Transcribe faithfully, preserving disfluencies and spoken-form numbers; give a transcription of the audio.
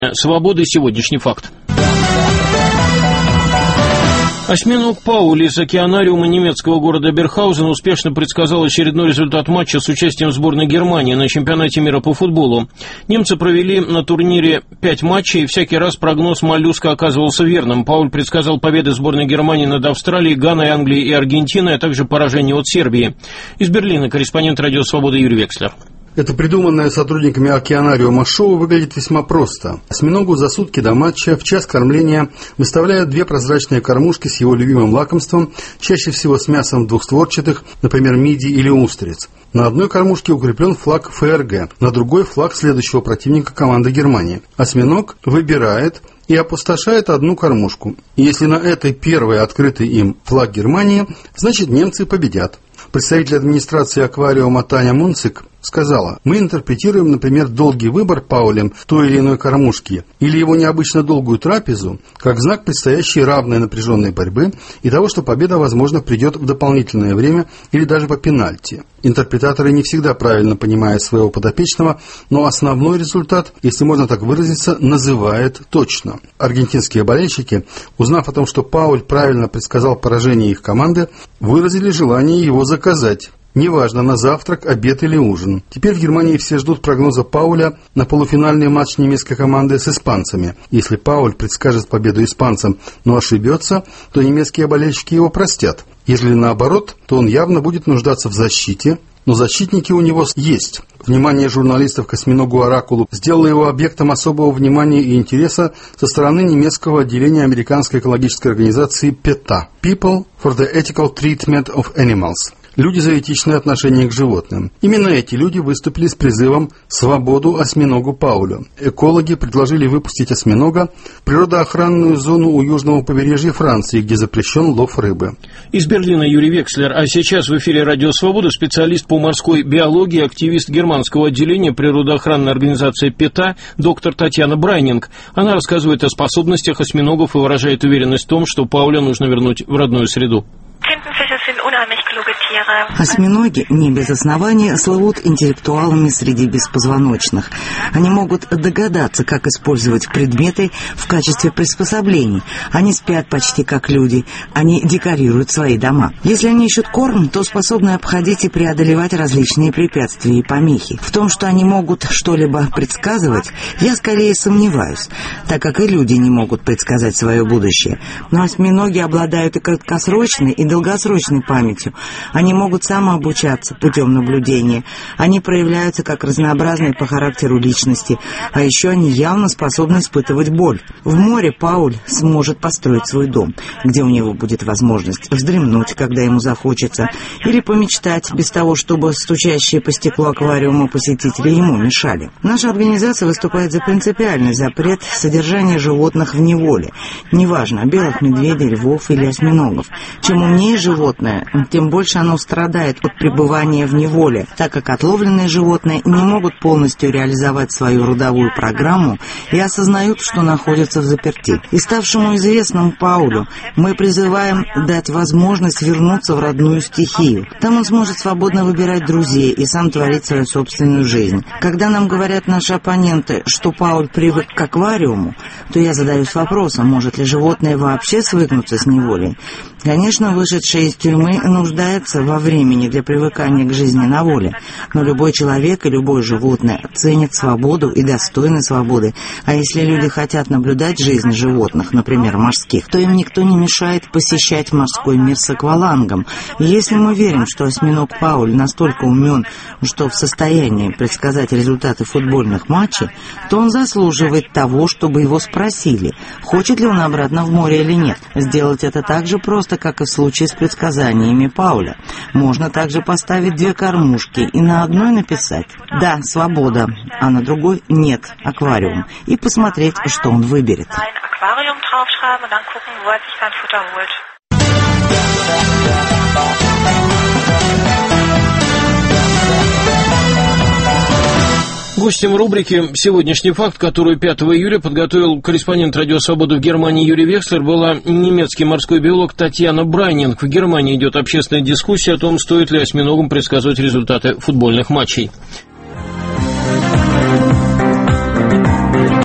Свобода — сегодняшний факт. Осьминог Пауль из океанариума немецкого города Берхаузен успешно предсказал очередной результат матча с участием сборной Германии на чемпионате мира по футболу. Немцы провели на турнире пять матчей, и всякий раз прогноз моллюска оказывался верным. Пауль предсказал победы сборной Германии над Австралией, Ганой, Англией и Аргентиной, а также поражение от Сербии. Из Берлина корреспондент «Радио Свобода» Юрий Векслер. Это придуманное сотрудниками океанариума шоу выглядит весьма просто. Осьминогу за сутки до матча в час кормления выставляют две прозрачные кормушки с его любимым лакомством, чаще всего с мясом двухстворчатых, например, мидий или устриц. На одной кормушке укреплен флаг эф эр гэ, на другой флаг следующего противника команды Германии. Осьминог выбирает и опустошает одну кормушку. И если на этой первой открытый им флаг Германии, значит немцы победят. Представитель администрации аквариума Таня Мунцик сказала: мы интерпретируем, например, долгий выбор Паулем той или иной кормушки или его необычно долгую трапезу как знак предстоящей равной напряженной борьбы и того, что победа, возможно, придет в дополнительное время или даже по пенальти. Интерпретаторы не всегда правильно понимают своего подопечного, но основной результат, если можно так выразиться, называет точно. Аргентинские болельщики, узнав о том, что Пауль правильно предсказал поражение их команды, выразили желание его заказать. Неважно, на завтрак, обед или ужин. Теперь в Германии все ждут прогноза Пауля на полуфинальный матч немецкой команды с испанцами. Если Пауль предскажет победу испанцам, но ошибется, то немецкие болельщики его простят. Если наоборот, то он явно будет нуждаться в защите, но защитники у него есть. Внимание журналистов к осьминогу-оракулу сделало его объектом особого внимания и интереса со стороны немецкого отделения американской экологической организации пета – People for the Ethical Treatment of Animals. Люди за этичное отношение к животным. Именно эти люди выступили с призывом «Свободу осьминогу Паулю». Экологи предложили выпустить осьминога в природоохранную зону у южного побережья Франции, где запрещен лов рыбы. Из Берлина Юрий Векслер. А сейчас в эфире «Радио Свобода» специалист по морской биологии, активист германского отделения природоохранной организации пета, доктор Татьяна Брайнинг. Она рассказывает о способностях осьминогов и выражает уверенность в том, что Пауля нужно вернуть в родную среду. Осьминоги не без основания слывут интеллектуалами среди беспозвоночных. Они могут догадаться, как использовать предметы в качестве приспособлений. Они спят почти как люди. Они декорируют свои дома. Если они ищут корм, то способны обходить и преодолевать различные препятствия и помехи. В том, что они могут что-либо предсказывать, я скорее сомневаюсь, так как и люди не могут предсказать свое будущее. Но осьминоги обладают и краткосрочной, и долгосрочной памятью. Они могут самообучаться путем наблюдения. Они проявляются как разнообразные по характеру личности, а еще они явно способны испытывать боль. В море Пауль сможет построить свой дом, где у него будет возможность вздремнуть, когда ему захочется, или помечтать без того, чтобы стучащие по стеклу аквариума посетители ему мешали. Наша организация выступает за принципиальный запрет содержания животных в неволе. Неважно, белых медведей, львов или осьминогов. Чем умнее животное, тем больше оно страдает от пребывания в неволе, так как отловленные животные не могут полностью реализовать свою родовую программу и осознают, что находятся в заперти. И ставшему известным Паулю мы призываем дать возможность вернуться в родную стихию. Там он сможет свободно выбирать друзей и сам творить свою собственную жизнь. Когда нам говорят наши оппоненты, что Пауль привык к аквариуму, то я задаюсь вопросом, может ли животное вообще свыкнуться с неволей. Конечно, вышедший из тюрьмы нуждается во времени для привыкания к жизни на воле, но любой человек и любое животное ценят свободу и достойны свободы. А если люди хотят наблюдать жизнь животных, например, морских, то им никто не мешает посещать морской мир с аквалангом. И если мы верим, что осьминог Пауль настолько умен, что в состоянии предсказать результаты футбольных матчей, то он заслуживает того, чтобы его спросили, хочет ли он обратно в море или нет. Сделать это так же просто, как и в случае с предсказаниями Пауля. Можно также поставить две кормушки и на одной написать «Да, свобода», а на другой «Нет, аквариум», и посмотреть, что он выберет. Гостем рубрики «Сегодняшний факт», которую пятого июля подготовил корреспондент «Радио Свобода» в Германии Юрий Векслер, была немецкий морской биолог Татьяна Брайнинг. В Германии идет общественная дискуссия о том, стоит ли осьминогам предсказывать результаты футбольных матчей.